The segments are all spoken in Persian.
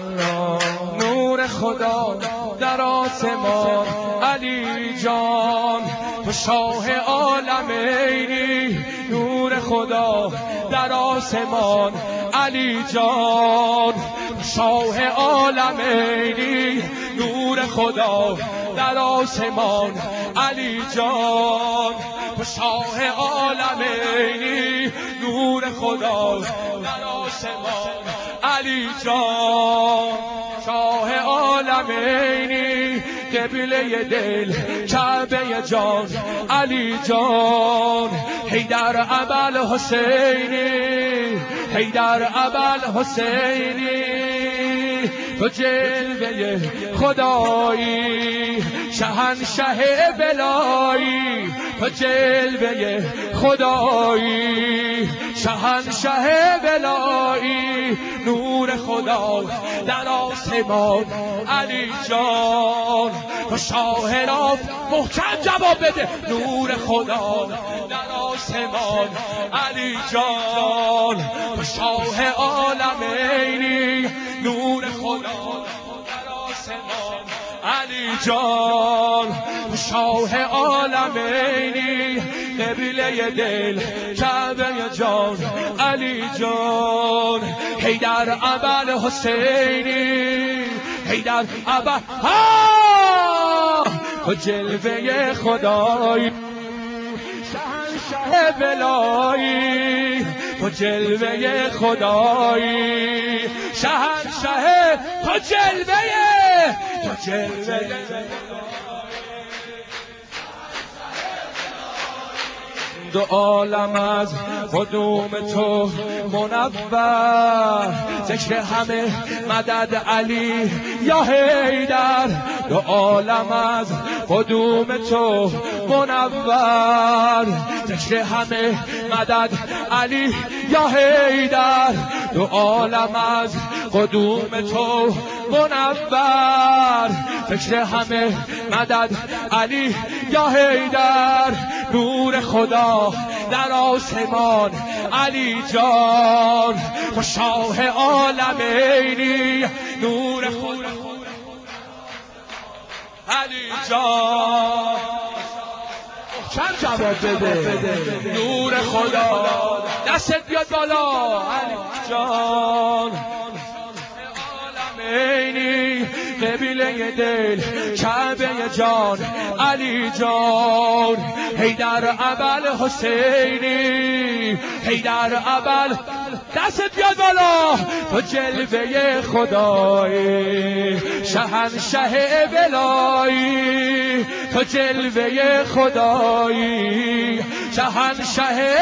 نور خدا در آسمان علی جان تو شاه عالمینی نور خدا در آسمان علی جان شاه عالمینی نور خدا در آسمان علی جان تو شاه عالمینی نور خدا در آسمان علی جان شاه عالمینی قبله دل کعبه جان علی جان حیدر ابوالحسینی حیدر ابوالحسینی تو جلوه خدایی شهنشه بلایی تو جلوه خدایی شهنشه بلایی نور خدا در آسمان علی جان تو شاه راف محکم جواب بده نور خدا در آسمان علی جان تو شاه عالمینی نور خدا در آسمان علی جان تو شاه عالمینی قبله دل کعبه جان علی جان حیدر ابوالحسینی حیدر تو جلوه خدایی شهنشه بلایی تو جلوه خدایی شهنشه تو جلوه دو عالم از قدوم تو منور ذکر همه مدد علی یا حیدر دو عالم از قدوم تو منور ذکر همه مدد علی یا حیدر دو عالم از قدوم تو منور ذکر همه مدد علی یا حیدر نور خدا در آسمان علی جان تو شاه عالمینی نور خدا علی جان چند جواب بده نور خدا دستت بیاد بالا علی جان عالمینی قبله دل کعبه جان علی جان حیدر ابوالحسینی حیدر دستت بیاد بالا تو جلوه خدایی شهنشه بلایی تو جلوه خدایی شهنشه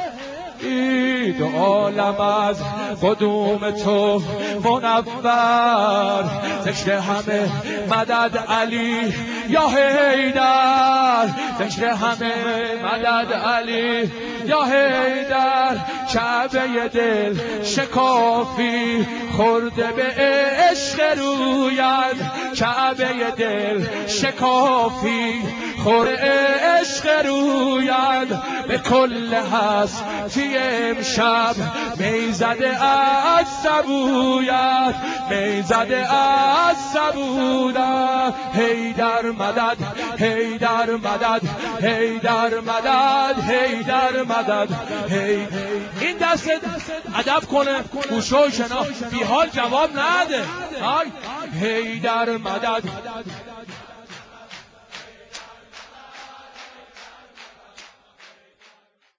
دو عالم از قدوم تو منور ذکر همه مدد علی یا حیدر ذکر همه مدد علی یا حیدر کعبه دل شکافی خورده به عشق رویت کعبه دل شکافی خورده عشق رویت به کل هستی امشب میزده از سبویت میزده از سبودت حیدر مدد حیدر مدد حیدر مدد حیدر مدد این دست ادب کنه گوشه و شنا بی حال جواب نده حیدر مدد